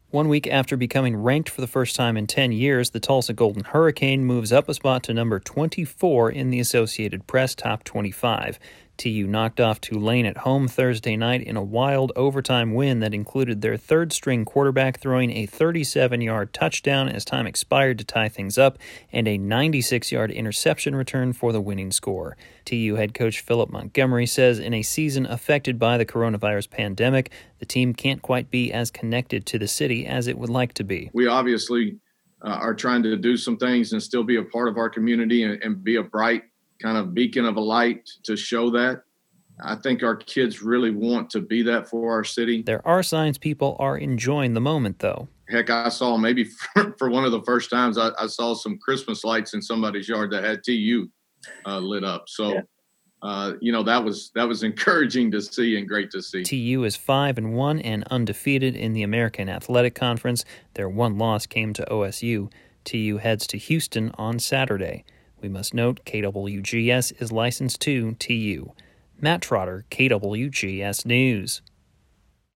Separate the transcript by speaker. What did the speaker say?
Speaker 1: 1 week after becoming ranked for the first time in 10 years, the Tulsa Golden Hurricane moves up a spot to number 24 in the Associated Press Top 25. TU knocked off Tulane at home Thursday night in a wild overtime win that included their third-string quarterback throwing a 37-yard touchdown as time expired to tie things up and a 96-yard interception return for the winning score. TU head coach Philip Montgomery says in a season affected by the coronavirus pandemic, the team can't quite be as connected to the city as it would like to be.
Speaker 2: We obviously are trying to do some things and still be a part of our community and be a bright kind of beacon of a light to show that. I think our kids really want to be that for our city.
Speaker 1: There are signs people are enjoying the moment, though.
Speaker 2: Heck, I saw maybe for one of the first times, I saw some Christmas lights in somebody's yard that had TU lit up. So, that was encouraging to see and great to see.
Speaker 1: TU is 5-1 and undefeated in the American Athletic Conference. Their one loss came to OSU. TU heads to Houston on Saturday. We must note KWGS is licensed to TU. Matt Trotter, KWGS News.